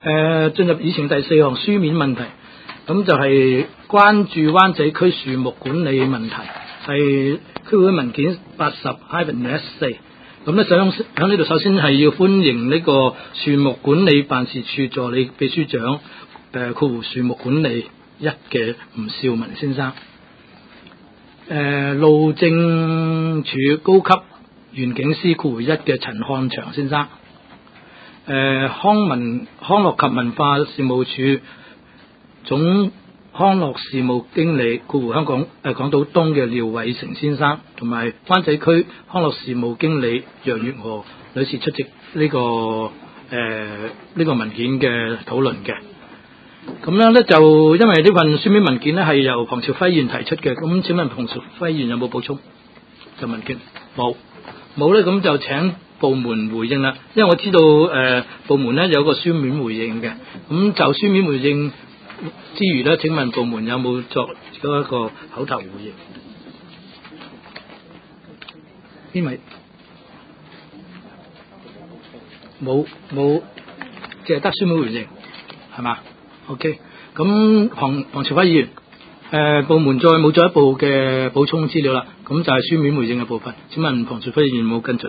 進入議程第4項書面問題，咁就係關注灣仔區樹木管理問題，係區會文件80-S4。咁咧想喺呢度首先係要歡迎呢個樹木管理辦事處助理秘書長樹木管理1嘅吳少文先生，路政署高級園境師1嘅陳漢祥先生，康樂及文化事務署總康樂事務經理港島東嘅廖偉成先生，同埋灣仔區康樂事務經理楊月娥女士出席呢個文件嘅討論嘅。咁樣咧就因為呢份書面文件咧係由龐朝輝議員提出嘅，咁請問龐朝輝議員有冇補充？就文件冇咧，咁就請部門回應啦。因為我知道部門咧有個書面回應嘅，咁就書面回應之餘咧，請問部門有冇作咗一個口頭回應？邊位？冇，淨係得書面回應，係嘛？OK， 咁龐朝輝議員，部門再冇進一步嘅補充資料啦，咁就係書面回應嘅部分。請問龐朝輝議員有冇跟進？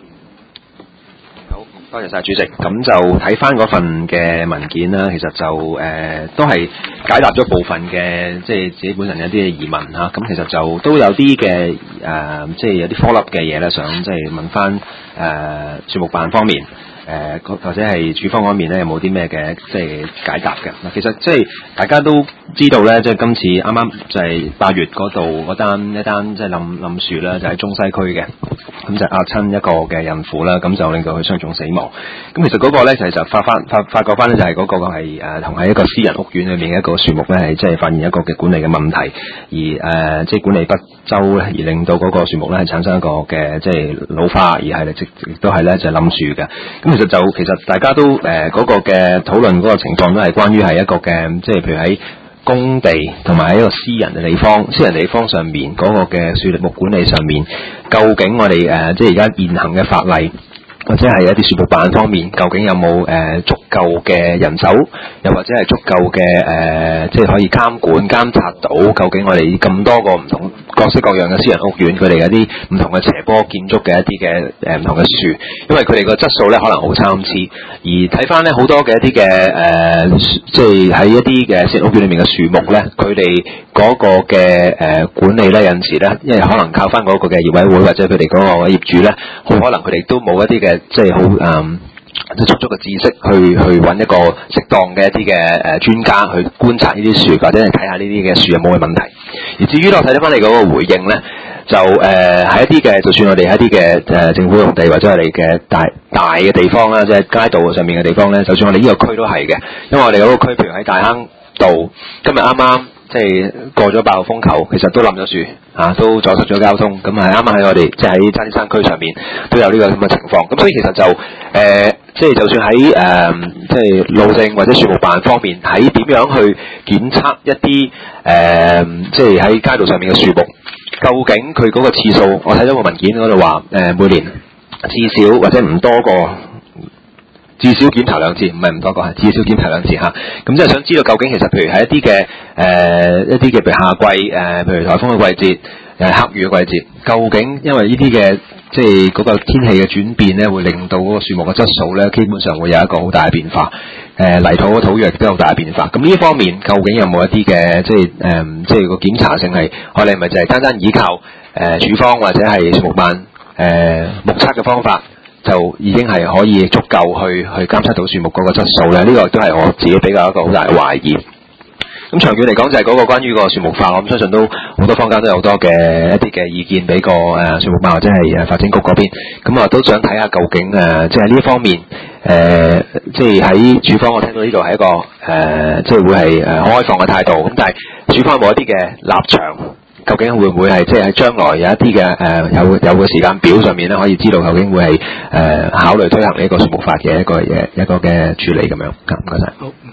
好，多謝晒主席。咁就睇翻嗰份嘅文件啦，其實就都係解答咗部分嘅即係自己本人有啲嘅疑問嚇。咁其實就都有啲嘅即係有啲 follow up 嘅嘢咧，想即係問翻樹木辦方面。或者係署方方面咧，有冇啲咩嘅即係解答嘅？嗱，其實即係大家都知道咧，即係今次啱啱就係8月嗰度一單即係冧樹啦，就喺中西區嘅，咁就壓親一個嘅孕婦啦，咁就令到佢傷重死亡。咁其實嗰個咧就發覺翻咧，就係嗰個係同喺一個私人屋苑裏面嘅一個樹木咧，係即係發現一個嘅管理嘅問題，而即係管理不周咧，而令到嗰個樹木咧係產生一個嘅即係老化，而係亦都係咧就冧樹嘅。咁其實大家都嗰個嘅討論嗰個情況都係關於係一個嘅，即係譬如喺工地同埋喺一個私人地方上面嗰個嘅樹木管理上面，究竟我哋即係而家現行嘅法例或者係一啲樹木辦方面，究竟有冇足夠嘅人手，又或者係足夠嘅即係可以監察到究竟我哋咁多個唔同各式各樣嘅私人屋苑，佢哋有啲唔同嘅斜坡建築嘅一啲嘅唔同嘅樹，因為佢哋個質素咧可能好參差，而睇翻咧好多嘅一啲嘅即係喺一啲嘅私人屋苑裏面嘅樹木咧，佢哋嗰個嘅管理咧有陣時咧，因為可能靠翻嗰個嘅業委會或者佢哋嗰個業主咧，好可能佢哋都冇一啲嘅即係好即係足足嘅知識去揾一個適當嘅一啲嘅專家去觀察呢啲樹，或者係睇下呢啲嘅樹有冇嘅問題。而至於我睇翻你嗰個回應咧，就喺一啲嘅，就算我哋喺一啲嘅政府用地或者我哋嘅大嘅地方啦，即係街道上面嘅地方咧，就算我哋呢個區都係嘅，因為我哋嗰個區，譬如喺大坑道，今日啱啱即係過咗8號風球，其實都冧咗樹都阻塞咗交通，咁係啱啱喺我哋即係喺差啲山區上面都有呢個咁嘅情況，咁所以其實就即係就算喺即係路政或者樹木辦方面，喺點樣去檢測一啲即係喺街道上面嘅樹木，究竟佢嗰個次數，我睇到個文件嗰度話每年至少或者唔多過。至少檢查2次，唔係唔多個，係至少檢查2次嚇。咁即係想知道究竟其實譬如喺一啲嘅譬如夏季譬如颱風嘅季節，黑雨嘅季節，究竟因為呢啲嘅即係嗰個天氣嘅轉變咧，會令到嗰個樹木嘅質素咧，基本上會有一個好大嘅變化。泥土嘅土壤都有好大嘅變化。咁呢一方面究竟有冇一啲嘅即係即係個檢查性係，我哋咪就係單單依靠署方或者係樹木辦目測嘅方法？就已經係可以足夠去監測到樹木嗰個質素咧，呢個都係我自己比較一個好大嘅懷疑。咁長遠嚟講就係嗰個關於個樹木法，我相信都好多坊間都有好多嘅一啲嘅意見俾個樹木辦或者係發展局嗰邊。咁我都想睇下究竟即係呢一方面即係喺署方我聽到呢度係一個即係會係開放嘅態度。咁但係署方有冇一啲嘅立場？究竟會唔會係即係喺將來有一啲嘅有個時間表上面咧，可以知道究竟會係考慮推行呢一個樹木法嘅一個嘅處理咁樣？唔該晒。好，唔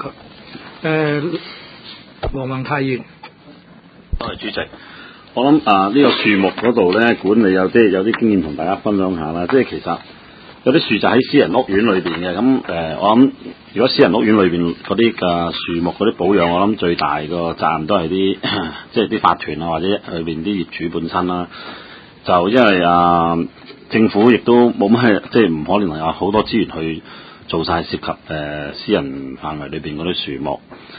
該。黃宏泰議員。 多謝主席。我諗呢個樹木嗰度咧管理有啲經驗同大家分享下啦。即係其實有啲樹就喺私人屋苑裏邊嘅，咁我諗如果私人屋苑裏邊嗰啲嘅樹木嗰啲保養，我諗最大個責任都係啲即係啲法團啊，或者裏邊啲業主本身啦。就因為政府亦都冇乜即係唔可能有好多資源去做晒涉及私人範圍裏邊嗰啲樹木。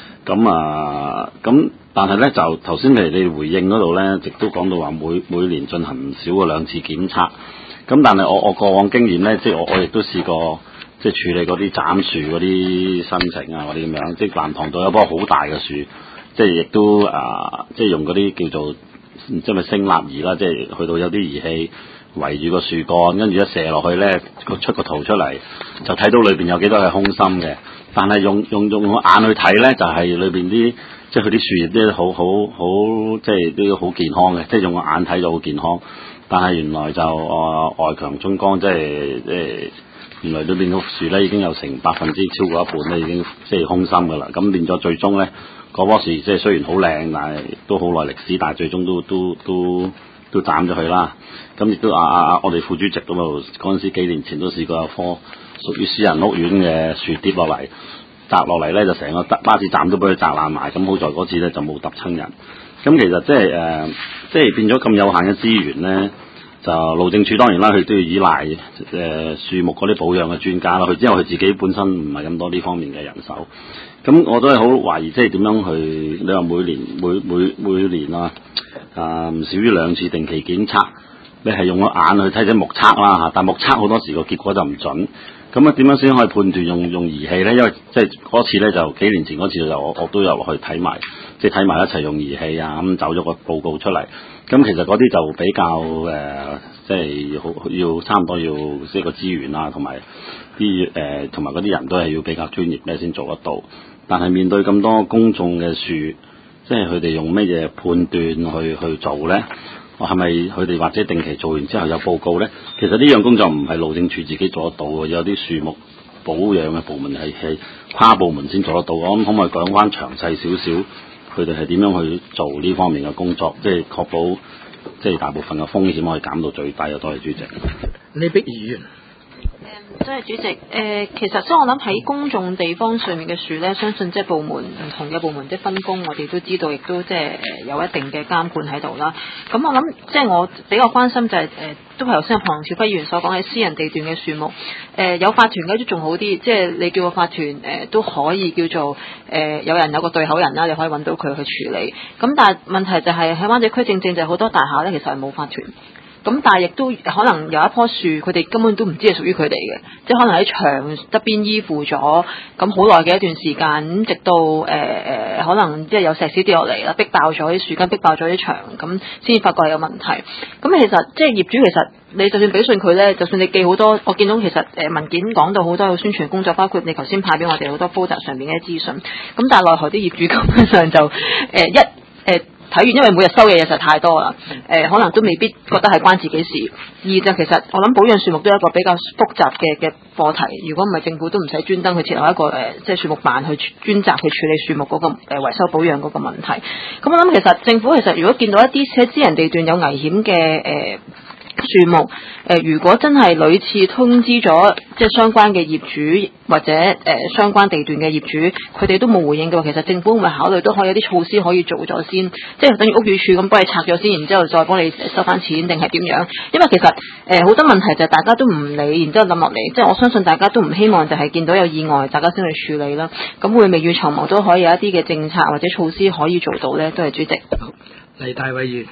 咁但係咧就頭先譬如你回應嗰度咧，亦都講到話每年進行唔少過2次檢測。咁但係我過往經驗咧，即係我亦都試過即係處理嗰啲斬樹嗰啲申請啊，嗰啲咁樣。即係南塘道有棵好大嘅樹，即係亦都即係用嗰啲叫做即係咪聲納儀啦，即係去到有啲儀器圍住個樹幹，跟住一射落去咧，出個圖出嚟，就睇到裏邊有幾多係空心嘅。但係用眼去睇咧，就係裏邊啲即係佢啲樹葉啲好即係都好健康嘅，即係用個眼睇就好健康。但係原來就外強中乾，即係原來裏邊嘅樹咧已經有成超過一半咧已經即係空心噶啦。咁變咗最終咧嗰棵樹即係雖然好靚，但係都好耐歷史，但係最終都斬咗佢啦。咁亦都我哋副主席咁啊，嗰陣時幾年前都試過有棵屬於私人屋苑嘅樹跌落嚟，砸落嚟咧就成個巴士站都俾佢砸爛埋。咁好在嗰次咧就冇揼親人。咁其實即係變咗咁有限嘅資源咧，就路政署當然啦，佢都要依賴樹木嗰啲保養嘅專家啦。佢因為佢自己本身唔係咁多呢方面嘅人手。咁我都係好懷疑，即係點樣去？你話每年唔少於2次定期檢測，你係用個眼去睇隻目測啦嚇，但目測好多時個結果就唔準。咁點樣先可以判斷用儀器咧？因為即係嗰次咧就幾年前嗰次就我都有落去睇埋，即係睇埋一齊用儀器啊，咁走咗個報告出嚟。咁其實嗰啲就比較即係好要差唔多要即係個資源啊，同埋同埋嗰啲人都係要比較專業咧先做得到。但係面對咁多公眾嘅樹，即係佢哋用咩嘢判斷去做咧？係咪佢哋或者定期做完之後有報告咧？其實呢樣工作唔係路政署自己做得到嘅，有啲樹木保養嘅部門係跨部門先做得到。我諗可唔可以講翻詳細少少，佢哋係點樣去做呢方面嘅工作，即係確保即係大部分嘅風險可以減到最低啊！多謝主席。 李碧議員。 多謝主席。其實即係我諗喺公眾地方上面嘅樹咧，相信即係部門唔同嘅部門即係分工，我哋都知道，亦都即係有一定嘅監管喺度啦。咁我諗即係我比較關心就係都係頭先阿龐兆輝議員所講喺私人地段嘅樹木，有法團嘅都仲好啲，即係你叫個法團都可以叫做有人有個對口人啦，你可以揾到佢去處理。咁但係問題就係喺灣仔區正就係好多大廈咧，其實係冇法團。咁但係亦都可能有一棵樹，佢哋根本都唔知係屬於佢哋嘅，即係可能喺牆側邊依附咗咁好耐嘅一段時間，咁直到可能即係有石屎跌落嚟啦，逼爆咗啲樹根，逼爆咗啲牆，咁先至發覺係有問題。咁其實即係業主其實你就算俾信佢咧，就算你寄好多，我見到其實文件講到好多嘅宣傳工作，包括你頭先派俾我哋好多報集上面嘅資訊。咁但係奈何啲業主根本上就睇完，因為每日收嘅嘢實在太多啦，可能都未必覺得係關自己事。二就其實我諗保養樹木都係一個比較複雜嘅課題。如果唔係政府都唔使專登去設立一個即係樹木辦去專責去處理樹木嗰個維修保養嗰個問題。咁我諗其實政府其實如果見到一啲喺私人地段有危險嘅樹木，如果真係屢次通知咗即係相關嘅業主或者相關地段嘅業主，佢哋都冇回應嘅話，其實政府會唔會考慮都可以有啲措施可以做咗先，即係等於屋宇署咁幫你拆咗先，然之後再幫你收翻錢，定係點樣？因為其實好多問題就係大家都唔理，然之後冧落嚟，即係我相信大家都唔希望就係見到有意外，大家先去處理啦。咁會未雨綢繆都可以有一啲嘅政策或者措施可以做到咧。多謝主席。 黎大偉議員。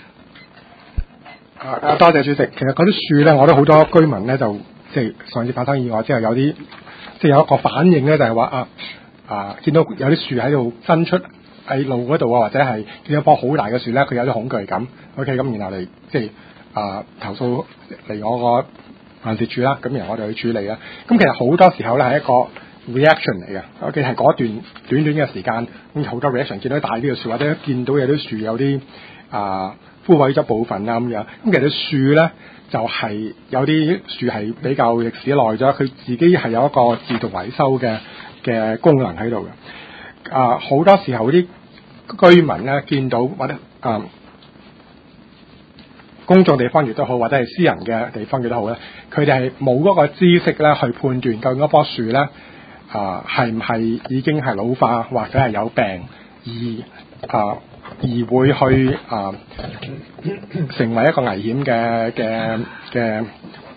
多謝主席。其實嗰啲樹咧，我都好多居民咧就即係上次發生意外之後有啲即係有一個反應咧，就係話見到有啲樹喺度伸出喺路嗰度啊，或者係見到棵好大嘅樹咧，佢有啲恐懼感。OK， 咁然後嚟即係投訴嚟我個辦事處啦，咁然後我哋去處理啦。咁其實好多時候咧係一個 reaction 嚟嘅。OK，係嗰段短嘅時間，咁好多 reaction， 見到大啲嘅樹或者見到有啲樹有啲枯萎咗部分啦咁樣，咁其實樹咧就係有啲樹係比較歷史耐咗，佢自己係有一個自動維修嘅功能喺度嘅。好多時候啲居民咧見到或者公眾地方亦都好，或者係私人嘅地方亦都好咧，佢哋係冇嗰個知識咧去判斷究竟嗰棵樹咧係唔係已經係老化或者係有病而會去成為一個危險嘅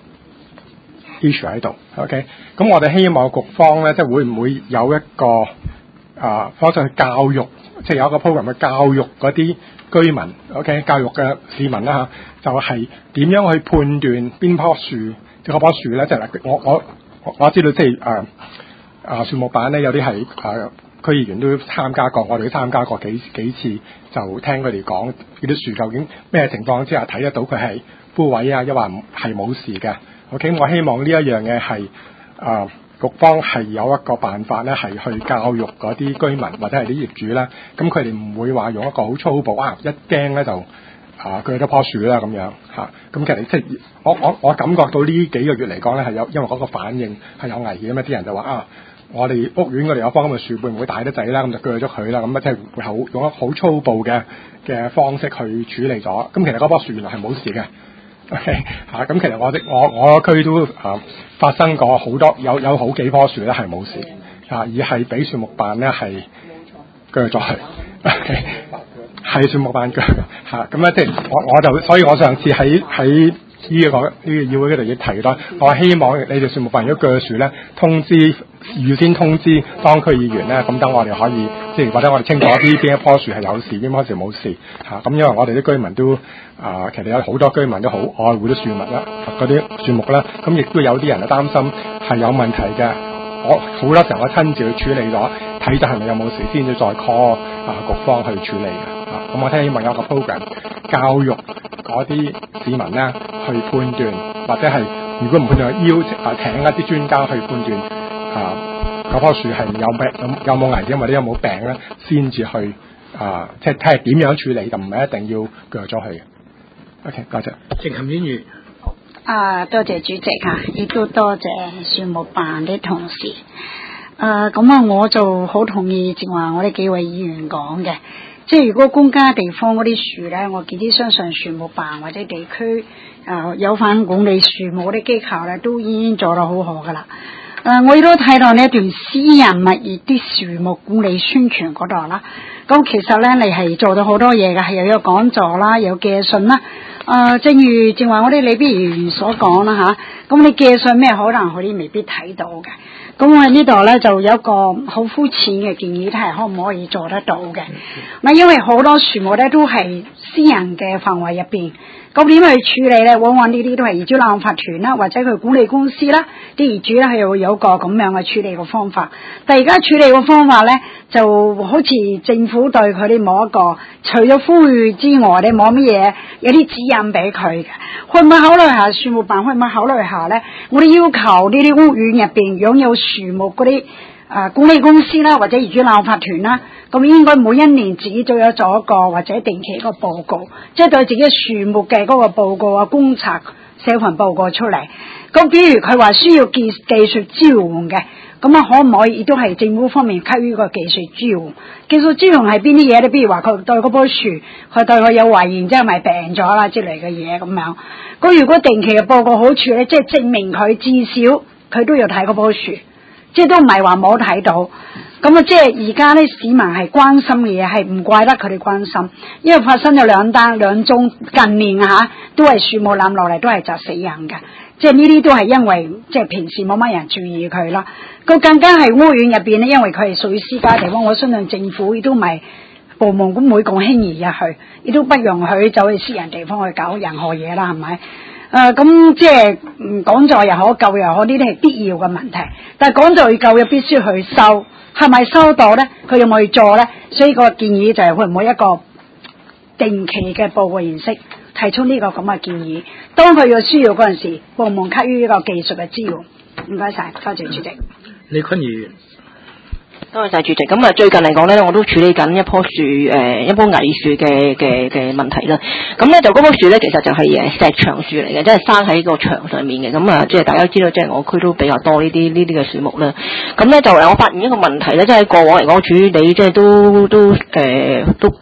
issue 喺度。OK， 咁我哋希望局方咧，即係會唔會有一個方式去教育，即係有一個 program 去教育嗰啲居民 ，OK， 教育嘅市民啦嚇，就係點樣去判斷邊棵樹，即係嗰棵樹咧，即係我知道，即係樹木辦咧有啲係區議員都參加過，我哋都參加過幾次，就聽佢哋講呢啲樹究竟咩情況之下睇得到佢係枯萎啊，抑或係冇事嘅。OK， 我希望呢一樣嘢係局方係有一個辦法咧，係去教育嗰啲居民或者係啲業主咧，咁佢哋唔會話用一個好粗暴一驚咧就鋸咗棵樹啦咁樣嚇。咁其實即係我感覺到呢幾個月嚟講咧係有，因為嗰個反應係有危險啊，啲人就話我哋屋苑嗰度有棵咁嘅樹，會唔會大得滯啦？咁就鋸咗佢啦，咁即係會用一個好粗暴嘅方式去處理咗。咁其實嗰棵樹原來係冇事嘅。OK 咁其實我區都發生過好多有好幾棵樹咧係冇事而係俾樹木辦咧係鋸咗佢。OK， 係樹木辦鋸咁咧，即係我所以我上次喺呢個議會嗰度亦提到，我希望你哋樹木辦如果鋸樹咧，預先通知當區議員咧，咁等我哋可以即係或者我哋清楚啲邊一棵樹係有事，邊棵樹冇事咁因為我哋啲居民都其實有好多居民都好愛護啲樹木啦，嗰啲樹木啦，咁亦都有啲人擔心係有問題嘅。我好多時候我親自去處理咗，睇咗係咪有冇事先至再 call 局方去處理嘅。咁我聽希望有個 program 教育嗰啲市民咧去判斷，或者係如果唔判斷，邀請一啲專家去判斷嗰棵樹係有冇危險或者有冇病咧，先至去即係睇下點樣處理，就唔係一定要鋸咗佢嘅。OK， 多謝。 鄭琴婉如。 多謝主席亦都多謝樹木辦啲同事。咁我就好同意正話我哋幾位議員講嘅，即係如果公家地方嗰啲樹咧，我自己相信樹木辦或者地區有份管理樹木啲機構咧，都已經做得好好噶啦。我亦都睇到呢一段私人物業啲樹木管理宣傳嗰度啦。咁其實咧，你係做到好多嘢嘅，係又有講座啦，有寄信啦。正如正話我哋李必議員所講啦吓，咁你寄信咩可能佢哋未必睇到嘅。咁我呢度咧就有一個好膚淺嘅建議，睇下可唔可以做得到嘅。因為好多樹木咧都係私人嘅範圍入邊，咁點去處理咧？往往呢啲都係業主立案法團啦，或者佢管理公司啦，啲業主咧係會有個咁樣嘅處理嘅方法。但係而家處理嘅方法咧，就好似政府對佢哋冇一個，除咗呼籲之外咧，冇乜嘢有啲指引俾佢嘅。會唔會考慮下樹木辦？會唔會考慮下咧？我哋要求呢啲屋苑入邊擁有樹木嗰啲管理公司啦，或者業主立案法團啦，咁應該每一年自己都有做一個或者定期一個報告，即係對自己樹木嘅嗰個報告觀察寫份報告出嚟。咁比如佢話需要技術支援嘅，咁可唔可以亦都係政府方面給予個技術支援？技術支援係邊啲嘢咧？比如話佢對嗰棵樹，佢對佢有懷疑，即係咪病咗啦之類嘅嘢咁樣。咁如果定期嘅報告好處咧，即係證明佢至少佢都要睇嗰棵樹。即係都唔係話冇睇到，咁即係而家咧市民係關心嘅嘢，係唔怪得佢哋關心，因為發生咗兩宗近年都係樹木冧落嚟都係砸死人嘅，即係呢啲都係因為即係平時冇乜人注意佢啦。咁更加係屋苑入邊咧，因為佢係屬於私家地方，我相信政府亦都唔係部門咁會咁輕易入去，亦都不容許走去私人地方去搞任何嘢啦，係咪？咁即係講座又好，教育又好，呢啲係必要嘅問題。但係講座與教育必須去收，係咪收到咧？佢有冇去做咧？所以個建議就係會唔會一個定期嘅報告形式提出呢個咁嘅建議？當佢有需要嗰陣時，部門給予呢個技術嘅支援。唔該晒，多謝主席。 李坤儀。 多謝晒主席。咁最近嚟講咧，我都處理緊一棵樹一棵矮樹嘅問題啦。咁咧就嗰棵樹咧，其實就係石牆樹嚟嘅，即係生喺個牆上面嘅。咁即係大家知道，即係我區都比較多呢啲嘅樹木啦。咁咧就我發現一個問題咧，即係過往嚟講處理即係都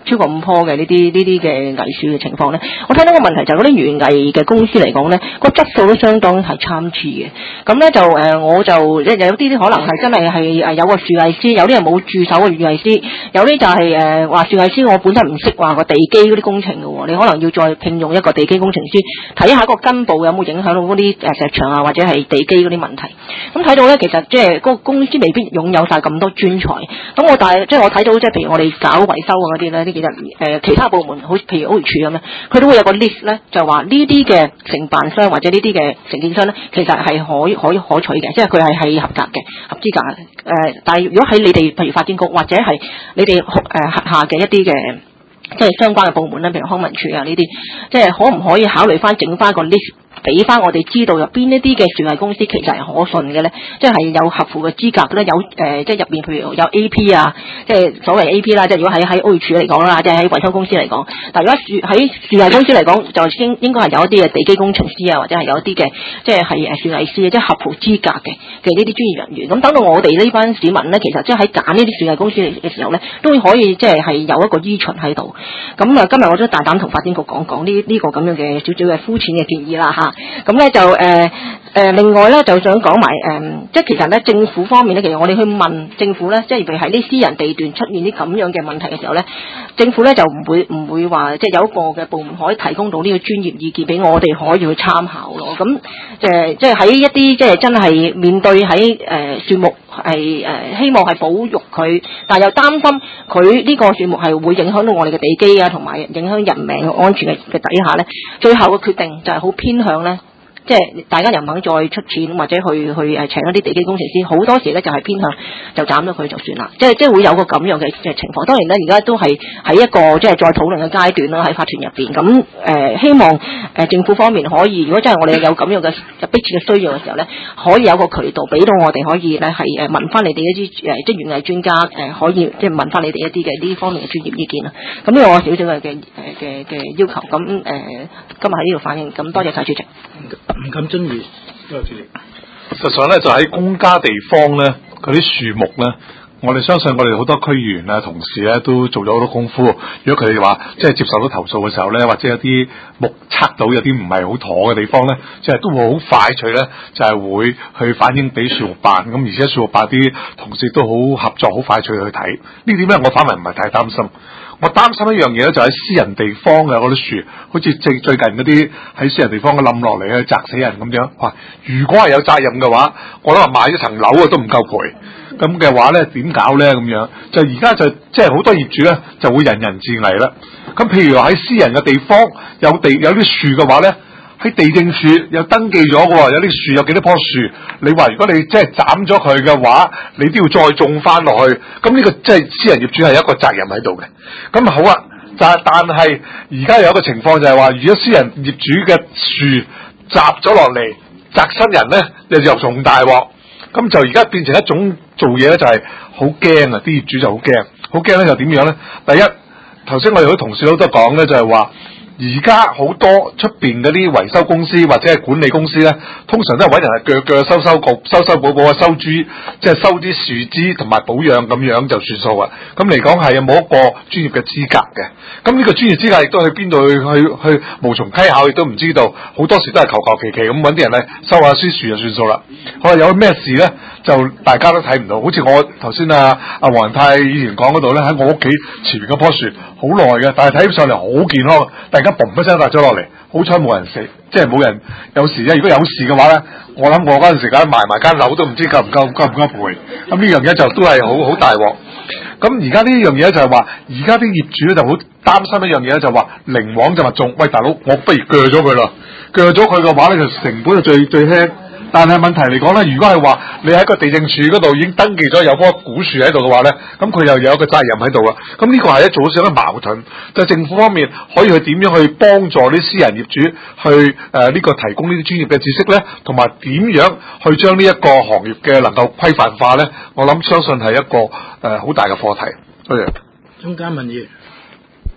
超過5棵嘅呢啲嘅藝樹嘅情況咧，我睇到個問題就係嗰啲園藝嘅公司嚟講咧，個質素都相當係參差嘅。咁咧就我就有啲可能係真係有個樹藝師，有啲係冇駐守嘅樹藝師，有啲就係話樹藝師我本身唔識話個地基嗰啲工程嘅喎，你可能要再聘用一個地基工程師睇下個根部有冇影響到嗰啲石牆啊或者係地基嗰啲問題。咁睇到咧，其實即係嗰個公司未必擁有晒咁多專才。咁我睇到即係譬如我哋搞維修嗰啲咧，呢幾日其他部門好似譬如屋宇署咁咧，佢都會有個 list 咧，就話呢啲嘅承辦商或者呢啲嘅承建商咧，其實係可取嘅，即係佢係合格嘅、合資格。但係如果喺你哋譬如發展局或者係你哋轄下嘅一啲嘅即係相關嘅部門咧，譬如康文署啊呢啲，即係可唔可以考慮翻整翻個 list？俾翻我哋知道有邊一啲嘅樹藝公司其實係可信嘅咧，即係有合乎嘅資格咧，有即係入邊譬如有 AP 啊，即係所謂 AP 啦，即係如果喺屋宇署嚟講啦，即係喺維修公司嚟講，但係如果喺樹藝公司嚟講，就應該係有一啲嘅地基工程師啊，或者係有一啲嘅即係樹藝師，即係合乎資格嘅呢啲專業人員。咁等到我哋呢班市民咧，其實即係喺揀呢啲樹藝公司嘅時候咧，都可以即係有一個依循喺度。咁啊，今日我都大膽同發展局講呢個咁樣嘅少少嘅膚淺嘅建議啦嚇。咁咧就另外咧就想講埋即係其實咧政府方面咧，其實我哋去問政府咧，即係譬如喺啲私人地段出現啲咁樣嘅問題嘅時候咧，政府咧就唔會話即係有一個嘅部門可以提供到呢個專業意見俾我哋可以去參考咯。咁即係喺一啲即係真係面對喺樹木係希望係保育佢，但係又擔心佢呢個樹木係會影響到我哋嘅地基啊，同埋影響人命嘅安全嘅底下咧，最後嘅決定就係好偏向咧。即係大家又唔肯再出錢或者去請一啲地基工程師，好多時咧就係偏向就斬咗佢就算啦。即係會有個咁樣嘅情況。當然咧，而家都係喺一個即係再討論嘅階段啦，喺法團入邊。咁希望政府方面可以，如果真係我哋有咁樣嘅迫切嘅需要嘅時候咧，可以有個渠道俾到我哋可以咧係問翻你哋一啲即係園藝專家可以即係問翻你哋一啲嘅呢方面嘅專業意見啦。咁呢個我少少嘅要求。咁今日喺呢度反映。咁多謝晒主席。 唔敢遵義，多謝主席。 實際上咧，就喺公家地方咧，嗰啲樹木咧，我哋相信我哋好多區議員啊、同事咧都做咗好多功夫。如果佢哋話即係接受到投訴嘅時候咧，或者有啲目測到有啲唔係好妥嘅地方咧，即係都會好快脆咧，就係會去反映俾樹木辦。咁而且樹木辦啲同事都好合作，好快脆去睇。呢點咧，我反為唔係太擔心。我擔心一樣嘢咧，就喺私人地方嘅嗰啲樹，好似最近嗰啲喺私人地方嘅冧落嚟咧，砸死人咁樣。哇！如果係有責任嘅話，我諗話買一層樓啊都唔夠賠。咁嘅話咧，點搞咧？咁樣就而家就即係好多業主咧就會人人自危啦。咁譬如話喺私人嘅地方有啲樹嘅話咧，喺地政署有登記咗嘅喎，有啲樹有幾多棵樹，你話如果你即係斬咗佢嘅話，你都要再種翻落去，咁呢個即係私人業主係一個責任喺度嘅。咁好啊，但係而家有一個情況就係話，如果私人業主嘅樹砸咗落嚟，砸親人咧，又重大鑊，咁就而家變成一種做嘢咧，就係好驚啊！啲業主就好驚咧，就點樣咧？第一，頭先我哋啲同事都講咧，就係話。而家好多出邊嗰啲維修公司或者係管理公司咧，通常都係揾人係鋸修補補啊，收啲樹枝同埋保養咁樣就算數啊。咁嚟講係冇一個專業嘅資格嘅。咁呢個專業資格亦都去邊度去無從稽考，亦都唔知道。好多時都係求其咁揾啲人嚟收下啲樹就算數啦。可能有咩事咧，就大家都睇唔到。好似我頭先阿黃仁泰以前講嗰度咧，喺我屋企前面嗰棵樹好耐嘅，但係睇上嚟好健康。突然間嘣一聲跌咗落嚟，好彩冇人死，即係冇人有事啫。如果有事嘅話咧，我諗我嗰陣時間埋間樓都唔知夠唔夠賠。咁呢樣嘢就都係好大鑊。咁而家呢樣嘢就係話，而家啲業主咧就好擔心一樣嘢，就話寧枉就話種。喂，大佬，我不如鋸咗佢啦，鋸咗佢嘅話咧，就成本就最輕。但係問題嚟講咧，如果係話你喺個地政署嗰度已經登記咗有棵古樹喺度嘅話咧，咁佢又有一個責任喺度啦。咁呢個係一組成嘅矛盾，就政府方面可以去點樣去幫助啲私人業主去呢個提供呢啲專業嘅知識咧，同埋點樣去將呢一個行業嘅能夠規範化咧？我諗相信係一個好大嘅課題。多謝。 中間民意。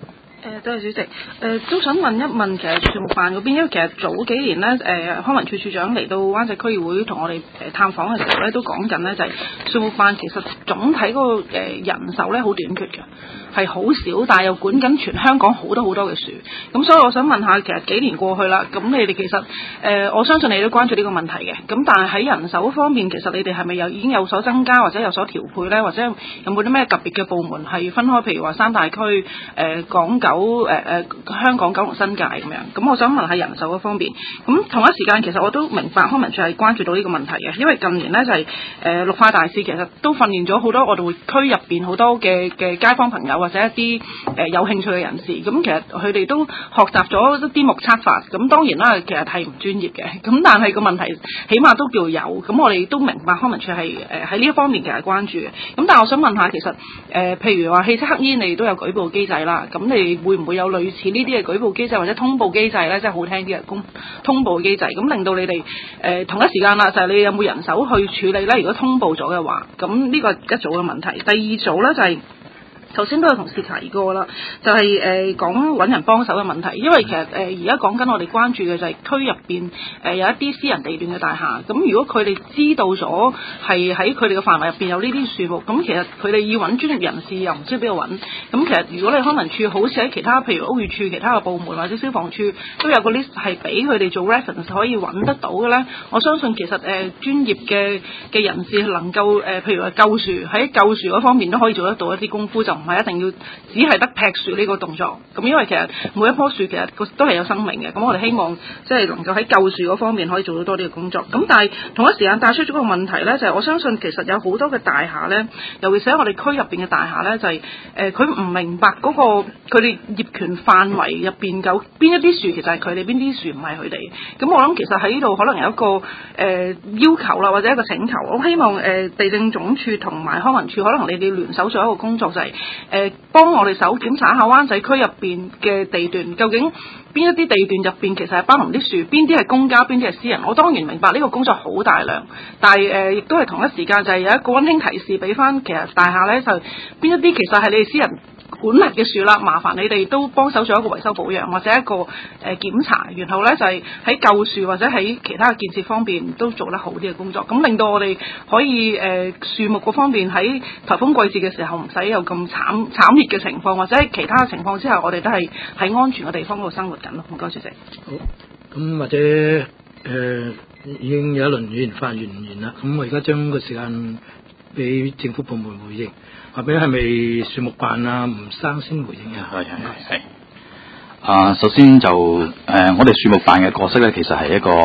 多謝主席。都想問一問，其實樹木辦嗰邊，因為其實早幾年咧，康文署署長嚟到灣仔區議會同我哋探訪嘅時候咧，都講緊咧就係樹木辦其實總體嗰個人手咧好短缺嘅，係好少，但係又管緊全香港好多嘅樹。咁所以我想問下，其實幾年過去啦，咁你哋其實我相信你都關注呢個問題嘅。咁但係喺人手方面，其實你哋係咪已經有所增加或者有所調配咧？或者有冇啲咩特別嘅部門係分開？譬如話三大區港九香港九龍新界咁樣。咁我想問下人手嗰方面。咁同一時間其實我都明白康文署係關注到呢個問題嘅，因為近年咧就係綠化大使其實都訓練咗好多我哋區入邊好多嘅街坊朋友或者一啲有興趣嘅人士。咁其實佢哋都學習咗一啲目測法。咁當然啦，其實係唔專業嘅。咁但係個問題起碼都叫有。咁我哋都明白康文署係喺呢一方面其實係關注嘅。咁但係我想問下，其實譬如話汽車黑煙，你哋都有舉報機制啦。咁你會唔會有類似呢啲嘅舉報機制或者通報機制咧？即係好聽啲嘅通報機制，咁令到你哋同一時間啦，就係你有冇人手去處理咧？如果通報咗嘅話，咁呢個一組嘅問題。第二組咧就係頭先都有同事提過啦，就係講揾人幫手嘅問題。因為其實而家講緊我哋關注嘅就係區入邊有一啲私人地段嘅大廈。咁如果佢哋知道咗係喺佢哋嘅範圍入邊有呢啲樹木，咁其實佢哋要揾專業人士又唔知邊度揾。咁其實如果你康文署好似喺其他譬如屋宇署其他嘅部門或者消防處都有個 list 係俾佢哋做 reference 可以揾得到嘅咧，我相信其實專業嘅人士能夠譬如話救樹，喺救樹嗰方面都可以做得到一啲功夫，就唔係一定要只係得劈樹呢個動作。咁因為其實每一棵樹其實都係有生命嘅。咁我哋希望即係能夠喺救樹嗰方面可以做到多啲嘅工作。咁但係同一時間帶出咗個問題咧，就係我相信其實有好多嘅大廈咧，尤其是喺我哋區入邊嘅大廈咧，就係佢唔明白嗰個佢哋業權範圍入邊有邊一啲樹其實係佢哋，邊啲樹唔係佢哋。咁我諗其實喺呢度可能有一個要求啦，或者一個請求。我希望地政總署同埋康文署可能你哋聯手做一個工作，就係幫我哋手檢查一下灣仔區入邊嘅地段，究竟邊一啲地段入邊其實係包含啲樹，邊啲係公家，邊啲係私人。我當然明白呢個工作好大量，但係亦都係同一時間就係有一個溫馨提示俾翻其實大廈咧，就邊一啲其實係你哋私人管轄嘅樹啦，麻煩你哋都幫手做一個維修保養或者一個檢查，然後咧就係喺救樹或者喺其他嘅建設方面都做得好啲嘅工作，咁令到我哋可以樹木嗰方面喺颱風季節嘅時候唔使有咁慘烈嘅情況，或者喺其他嘅情況之下，我哋都係喺安全嘅地方度生活緊咯。唔該，主席。 好，咁或者已經有一輪議員發言完啦，咁我而家將個時間俾政府部門回應。或者係咪樹木辦啊？吳生先回應啊。 係。首先就我哋樹木辦嘅角色咧，其實係一個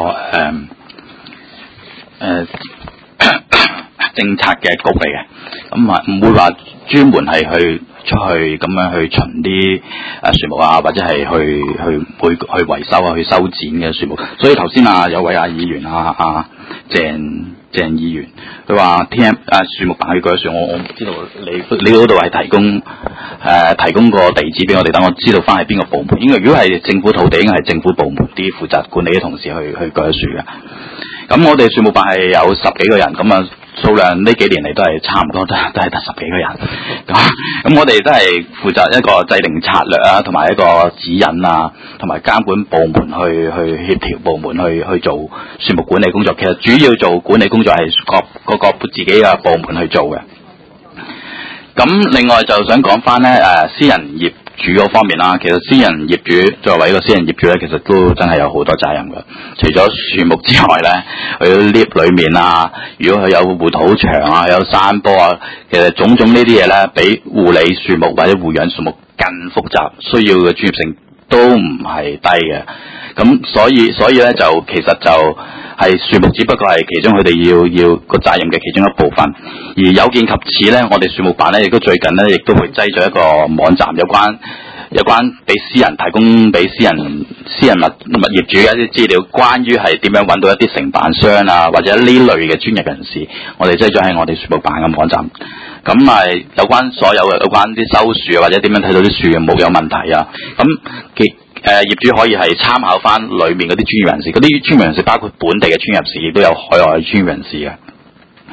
政策嘅局嚟嘅，咁唔會話專門係出去咁樣去巡啲樹木啊，或者係去維修啊，去修剪嘅樹木。所以頭先有位議員鄭議員，佢話樹木辦去舉樹，我唔知道你嗰度係提供個地址俾我哋，等我知道翻係邊個部門。應該如果係政府土地，應該係政府部門啲負責管理嘅同事去舉樹嘅。咁我哋樹木辦係有10幾個人，咁數量呢幾年嚟都係差唔多，都係得10幾個人。咁我哋都係負責一個制定策略啊，同埋一個指引啊，同埋監管部門去協調部門去做樹木管理工作。其實主要做管理工作係各自己嘅部門去做嘅。咁另外就想講翻咧私人業主嗰方面啦，其實私人業主作為一個私人業主咧，其實都真係有好多責任嘅。除咗樹木之外咧，佢 lift 裏面啊，如果佢有護土牆啊，有山坡啊，其實種種呢啲嘢咧，比護理樹木或者護養樹木更複雜，需要嘅專業性都唔係低嘅。咁所以咧就其實就係樹木只不過係其中佢哋要個責任嘅其中一部分。而有見及此咧，我哋樹木辦咧亦都最近咧亦都會擠咗一個網站，有關俾私人提供俾私人物業主嘅一啲資料，關於係點樣揾到一啲承辦商啊，或者呢類嘅專業人士，我哋擠咗喺我哋樹木辦嘅網站。咁有關所有嘅有關啲收樹啊，或者點樣睇到啲樹木有問題啊，咁業主可以係參考翻裏面嗰啲專業人士，嗰啲專業人士包括本地嘅專業人士，亦都有海外嘅專業人士嘅。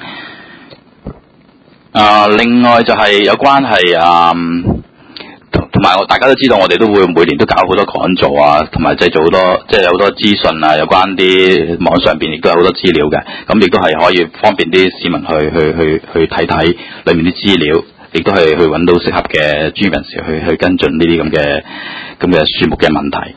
另外就係有關係同埋大家都知道，我哋都會每年都搞好多講座啊，同埋製造好多即係有好多資訊啊，有關啲網上邊亦都有好多資料嘅，咁亦都係可以方便啲市民去睇睇裏面啲資料，亦都係去揾到適合嘅專業人士去跟進呢啲咁嘅樹木嘅問題。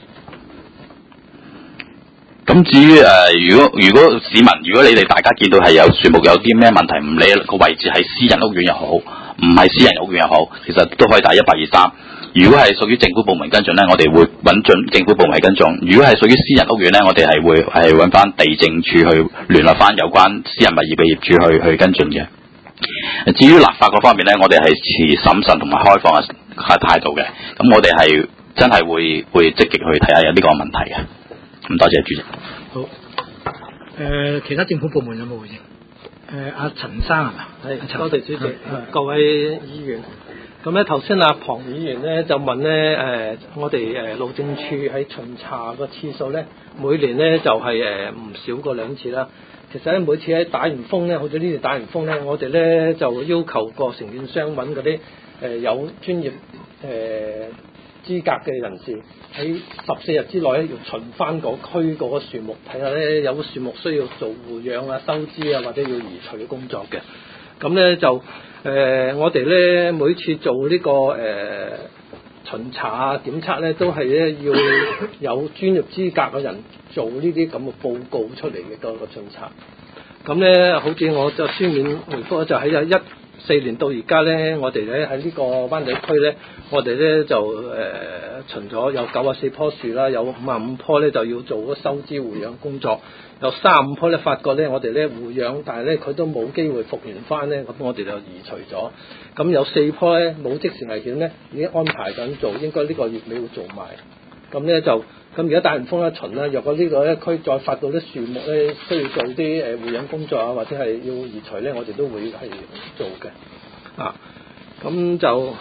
咁至於如果市民，如果你哋大家見到係有樹木有啲咩問題，唔理個位置係私人屋苑又好，唔係私人屋苑又好，其實都可以打1823。如果係屬於政府部門跟進呢，我哋會揾進政府部門跟進；如果係屬於私人屋苑呢，我哋係會揾翻地政處去聯絡翻有關私人物業嘅業主去跟進嘅。至於立法嗰方面呢，我哋係持審慎同埋開放嘅態度嘅。咁我哋係真係會積極去睇下有呢個問題嘅。咁多謝主席。 好。其他政府部門有冇回應？阿陳生係嘛？ 係，多謝主席。各位議員。咁咧頭先阿龐議員咧就問咧我哋路政處喺巡查個次數咧，每年咧就係唔少過2次啦。其實咧每次喺打完風咧，好似呢度打完風咧，我哋咧就要求個承建商揾嗰啲有專業資格嘅人士喺14日之內咧要巡翻個區嗰個樹木，睇下咧有個樹木需要做護養啊、收枝啊或者要移除嘅工作嘅。咁咧就我哋咧每次做呢個巡查啊檢測咧，都係咧要有專業資格嘅人做呢啲咁嘅報告出嚟嘅個巡查。咁咧好似我就書面回覆就喺14年到而家咧，我哋咧喺呢個灣仔區咧，我哋咧就巡咗有94棵樹啦，有55棵咧就要做嗰收枝護養工作，有35棵咧發覺咧我哋咧護養，但係咧佢都冇機會復原翻咧，咁我哋就移除咗。咁有4棵咧冇即時危險咧，已經安排緊做，應該呢個月尾會做埋。咁咧就咁而家打完風一巡啦，若果呢個一區再發到啲樹木咧需要做啲護養工作啊，或者係要移除咧，我哋都會係做嘅。啊，咁就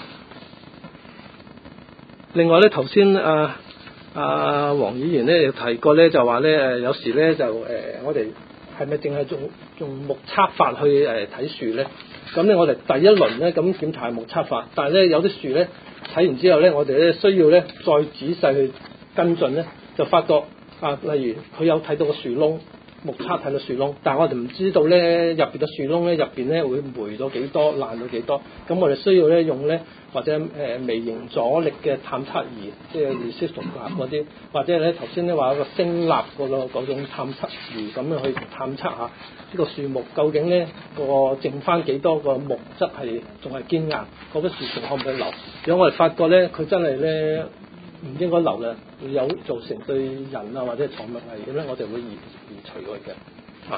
另外咧頭先黃議員咧提過咧，就話咧有時咧就我哋係咪淨係用目測法去睇樹咧？咁咧我哋第一輪咧咁檢查係目測法，但係咧有啲樹咧睇完之後咧，我哋咧需要咧再仔細去跟進咧，就發覺例如佢有睇到個樹窿，目測睇到樹窿，但係我哋唔知道咧入邊嘅樹窿咧入邊咧會霉到幾多、爛到幾多，咁我哋需要咧用咧或者微型阻力嘅探測儀，即係 resistive 嗰啲，或者咧頭先咧話有個聲納嗰種探測儀咁樣去探測下呢個樹木究竟咧個剩翻幾多個木質係仲係堅硬，嗰個樹仲可唔可以留？如果我哋發覺咧佢真係咧唔應該留嘅，會有造成對人啊或者財物危險咧，我哋會移除佢嘅。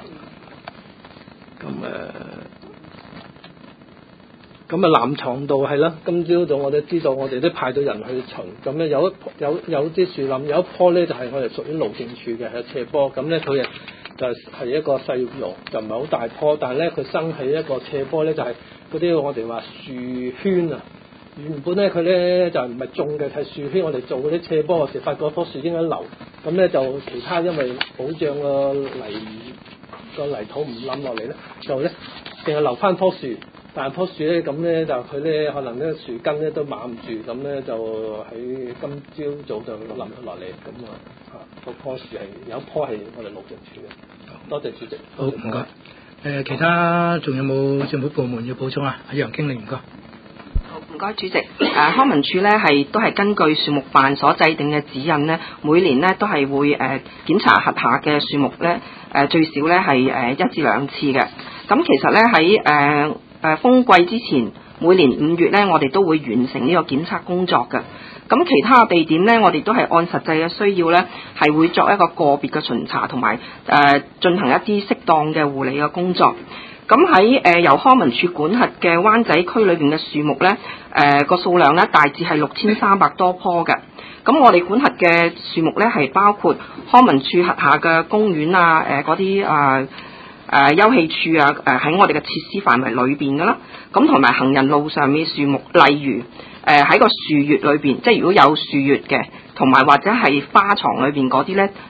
咁藍床道係啦，今朝早我哋知道，我哋都派到人去巡。咁咧有啲樹林有一棵咧就係我哋屬於路政處嘅係斜坡，咁咧佢就係一個細榕，就唔係好大棵，但係咧佢生起一個斜坡咧就係嗰啲我哋話樹圈啊。原本咧佢咧就唔係種嘅，係樹圈。我哋做嗰啲斜坡嘅時，發覺棵樹應該留，咁咧就其他因為保障個泥土唔冧落嚟咧，就咧淨係留翻棵樹，但係棵樹咧咁咧就佢咧可能咧樹根咧都掹唔住，咁咧就喺今朝早就冧咗落嚟，咁嗰棵樹係有一棵係我哋路政處嘅。多謝主席。 好，唔該。其他仲有冇政府部門要補充啊？阿楊經理唔該。 唔該，主席。康文署咧都係根據樹木辦所制定嘅指引咧，每年咧都係會檢查轄下嘅樹木咧最少咧係1至2次嘅。咁其實咧喺風季之前，每年5月咧我哋都會完成呢個檢測工作嘅。咁其他嘅地點咧，我哋都係按實際嘅需要咧，係會作一個個別嘅巡查同埋進行一啲適當嘅護理嘅工作。咁喺由康文署管轄嘅灣仔區裏邊嘅樹木咧，個數量咧大致係6300多棵嘅。咁我哋管轄嘅樹木咧係包括康文署轄下嘅公園啊，嗰啲休憩處啊，喺我哋嘅設施範圍裏邊噶啦。咁同埋行人路上面樹木，例如喺個樹穴裏邊，即係如果有樹穴嘅，同埋或者係花床裏邊嗰啲咧。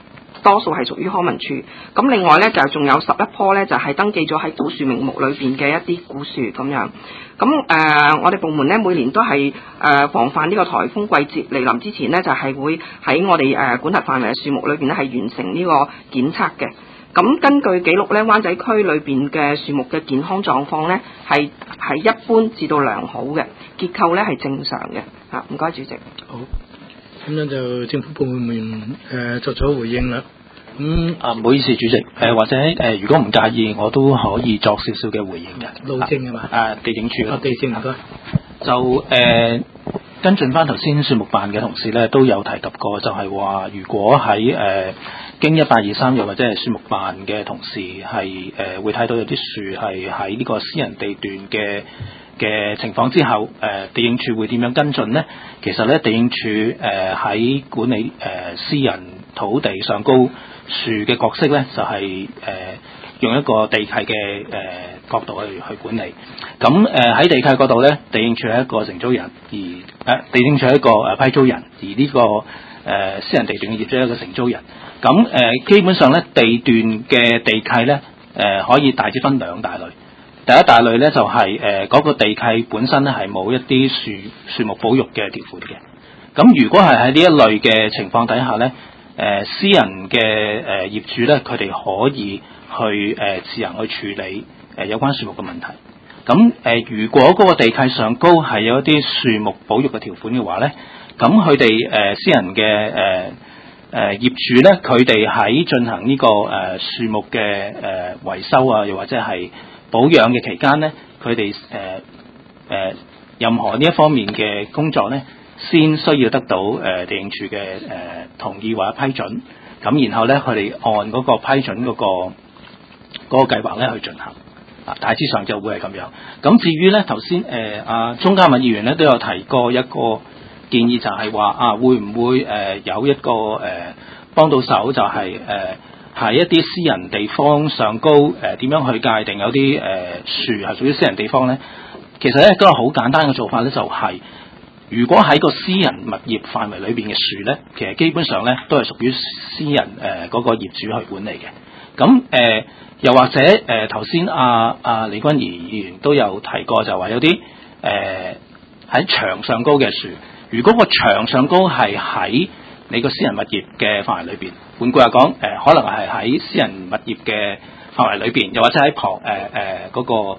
多數係屬於康文署。咁另外咧就仲有11棵咧就係登記咗喺古樹名目裏邊嘅一啲古樹咁樣。咁我哋部門咧每年都係防範呢個颱風季節嚟臨之前咧，就係會喺我哋管轄範圍嘅樹木裏邊咧係完成呢個檢測嘅。咁根據記錄咧，灣仔區裏邊嘅樹木嘅健康狀況咧係一般至到良好嘅，結構咧係正常嘅。唔該主席。 好，咁樣就政府部門作咗回應啦。 唔好意思，主席，或者如果唔介意，我都可以作少少嘅回應嘅。 路政係嘛？ 地政處。 地政唔該。 就跟進翻頭先樹木辦嘅同事咧，都有提及過，就係話如果喺經1823又或者係樹木辦嘅同事係會睇到有啲樹係喺呢個私人地段嘅情況之後，地政處會點樣跟進呢？其實咧，地政處喺管理私人土地上高樹嘅角色咧，就係用一個地契嘅角度去管理。咁喺地契嗰度咧，地政處係一個承租人，而地政處係一個批租人，而呢個私人地段嘅業主係一個承租人。咁基本上咧，地段嘅地契咧可以大致分兩大類。第一大類咧就係嗰個地契本身咧係冇一啲樹木保育嘅條款嘅。咁如果係喺呢一類嘅情況底下咧，私人嘅業主咧，佢哋可以去自行去處理有關樹木嘅問題。咁如果嗰個地契上高係有一啲樹木保育嘅條款嘅話咧，咁佢哋私人嘅業主咧，佢哋喺進行呢個樹木嘅維修啊，又或者係保養嘅期間咧，佢哋任何呢一方面嘅工作咧，先需要得到地政處嘅同意或者批准，咁然後咧佢哋按嗰個批准嗰個計劃咧去進行。大致上就會係咁樣。咁至於咧頭先鍾嘉敏議員咧都有提過一個建議，就係話會唔會有一個幫到手，就係喺一啲私人地方上高點樣去界定有啲樹係屬於私人地方咧？其實咧都係好簡單嘅做法咧，就係如果喺個私人物業範圍裏邊嘅樹咧，其實基本上咧都係屬於私人嗰個業主去管理嘅。咁又或者頭先李君儀議員都有提過，就話有啲喺牆上高嘅樹，如果個牆上高係喺你個私人物業嘅範圍裏邊，換句話講，可能係喺私人物業嘅範圍裏邊，又或者喺嗰個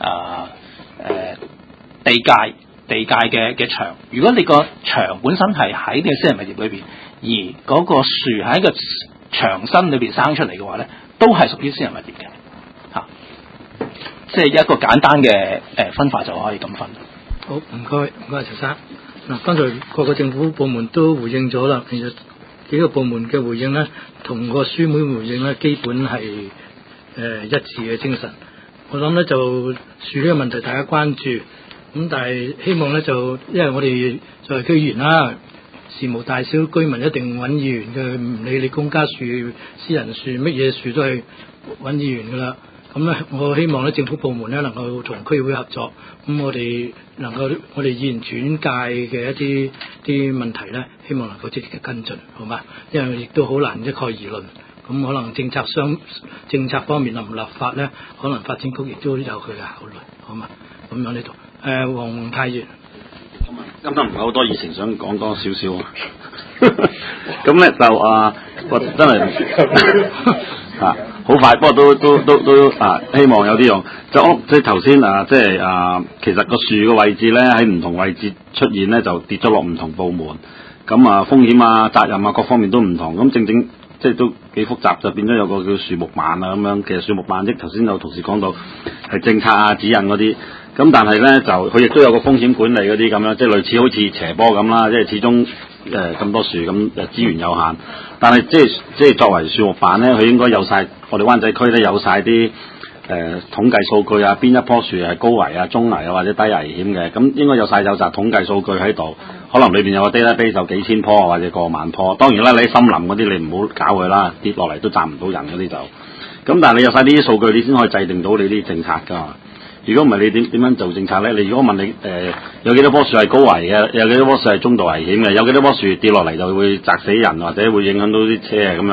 地界嘅牆，如果你個牆本身係喺你嘅私人物業裏邊，而嗰個樹喺個牆身裏邊生出嚟嘅話咧，都係屬於私人物業嘅嚇，即係一個簡單嘅分法就可以咁分。 好，唔該陳生。嗱，剛才各個政府部門都回應咗啦，其實幾個部門嘅回應咧，同個書面回應咧，基本係一致嘅精神。我諗咧就樹呢個問題大家關注，咁但係希望咧就因為我哋作為區議員啦，事無大小居民一定揾議員嘅，唔理你公家樹、私人樹，乜嘢樹都係揾議員噶啦。咁咧，我希望咧政府部門咧能夠同區會合作，咁我哋議員轉介嘅一啲問題咧，希望能夠積極嘅跟進，好嘛？因為亦都好難一概而論，咁可能政策方面立唔立法咧，可能發展局亦都有佢嘅考慮，好嘛？咁樣呢度，黃泰源。 今日唔係好多議程想講少少啊，咁咧就真係好快，不過都希望有啲用。即係頭先其實個樹嘅位置咧喺唔同位置出現咧，就跌咗落唔同部門，咁風險啊、責任啊各方面都唔同，咁正即係都幾複雜，就變咗有個叫樹木辦啊咁樣。其實樹木辦即頭先有同事講到係政策啊指引嗰啲。咁但係咧就佢亦都有個風險管理嗰啲咁樣，即係類似好似斜坡咁啦，即係始終咁多樹咁資源有限，但係即係作為樹木辦咧，佢應該有晒我哋灣仔區咧有晒啲統計數據啊，邊一棵樹係高危啊、中危啊或者低危險嘅，咁應該有晒統計數據喺度，可能裏邊有個 database 就幾千棵或者過萬棵。當然啦，你喺森林嗰啲你唔好搞佢啦，跌落嚟都賺唔到人嗰啲就。咁但係你有晒呢啲數據，你先可以制定到你啲政策㗎嘛。如果唔係你點樣做政策咧？你如果問你有幾多棵樹係高危嘅，有幾多棵樹係中度危險嘅，有幾多棵樹跌落嚟就會砸死人或者會影響到啲車咁樣，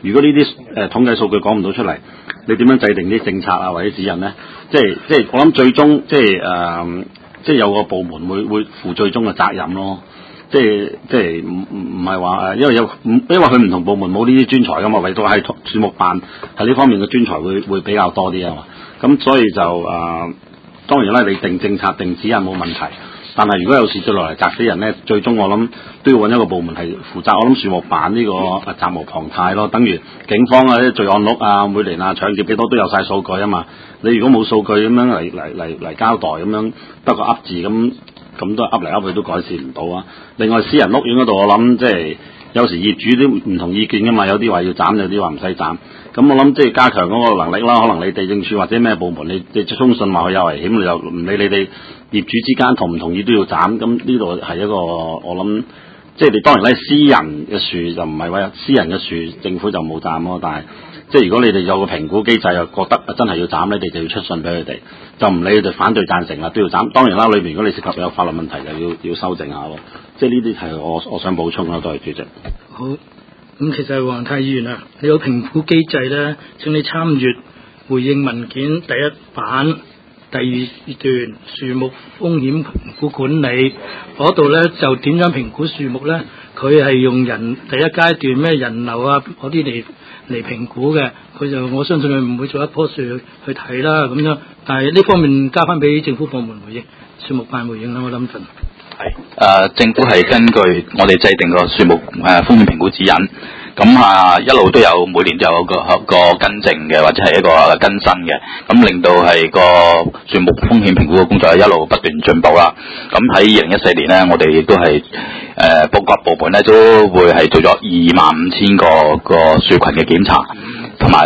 如果呢啲統計數據講唔到出嚟，你點樣制定啲政策啊或者指引咧？即係我諗最終即係有個部門會負最終嘅責任咯。即係唔係話因為佢唔同部門冇呢啲專才噶嘛，唯獨係樹木辦係呢方面嘅專才會比較多啲啊嘛。咁所以就當然啦，你定政策定指引冇問題，但係如果有事跌落嚟砸死人咧，最終我諗都要揾一個部門係負責。我諗樹木辦呢個責無旁貸咯，等於警方啊啲罪案錄啊，每年啊搶劫幾多都有晒數據啊嘛。你如果冇數據咁樣嚟交代咁樣得個噏字咁都噏嚟噏去都改善唔到啊！另外私人屋苑嗰度，我諗即係有時業主都唔同意見噶嘛，有啲話要斬，有啲話唔使斬。咁我諗即係加強嗰個能力啦，可能你地政處或者咩部門，你通訊話佢有危險，你就唔理你哋業主之間同唔同意都要斬。咁呢度係一個我諗，即係你當然咧，私人嘅樹就唔係話私人嘅樹，政府就冇斬咯，但係。即係如果你哋有個評估機制，又覺得真係要斬咧，你哋就要出信俾佢哋，就唔理佢哋反對贊成啦，都要斬。當然啦，裏面如果你涉及有法律問題，就要修正下咯。即係呢啲係我想補充啦，多謝主席。 好，咁其實黃泰議員啊，你有評估機制咧，請你參閱回應文件第一版第二段樹木風險評估管理嗰度咧，就點樣評估樹木咧？佢係用第一階段咩人流啊嗰啲嚟評估嘅，我相信佢唔會做一棵樹去睇啦咁樣，但係呢方面交翻俾政府部門回應，樹木辦回應啦，我諗陣。 係政府係根據我哋制定個樹木風險評估指引，咁一路都有每年都有個更正嘅，或者係一個更新嘅，咁令到係個樹木風險評估嘅工作一路不斷進步啦。咁喺2014年呢，我哋亦都係各部門咧都會係做咗25,000個樹群嘅檢查，同埋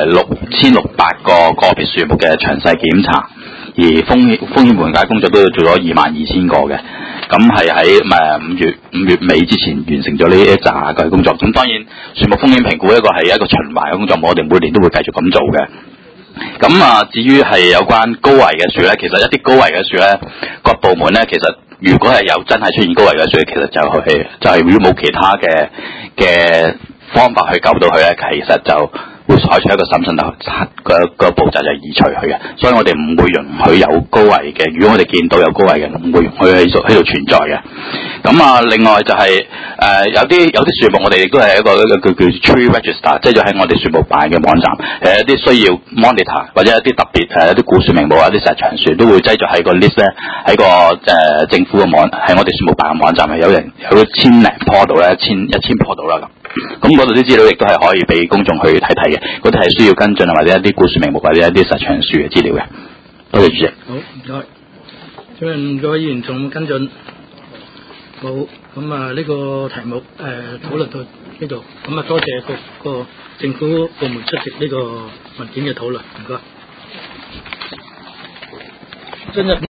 6,600個別樹木嘅詳細檢查，而風險緩解工作都做咗22,000個嘅。咁係喺5月尾之前完成咗呢一紮嘅工作。咁當然樹木風險評估係一個循環嘅工作，我哋每年都會繼續咁做嘅。咁至於係有關高危嘅樹咧，其實一啲高危嘅樹咧，各部門咧其實如果係有真係出現高危嘅樹，其實就係如果冇其他嘅方法去救到佢咧，其實就會採取一個審慎個步驟就移除佢嘅。所以我哋唔會容許有高危嘅，如果我哋見到有高危嘅，唔會容許喺度存在嘅。咁另外就係有啲樹木我哋亦都係一個叫 tree register， 即係喺我哋樹木辦嘅網站，一啲需要 monitor 或者一啲特別一啲古樹名木啊、啲石牆樹都會擠咗喺個 list 咧，喺個政府嘅喺我哋樹木辦嘅網站係有1000零棵度咧，1000棵度啦咁。咁嗰度啲資料亦都係可以俾公眾去睇睇嘅，嗰啲係需要跟進啊，或者一啲古樹名木或者一啲石牆樹嘅資料嘅。多謝主席。 好，唔該。請問各位議員仲跟進？好，咁呢個題目討論到呢度，咁多謝個政府部門出席呢個文件嘅討論，唔該。進入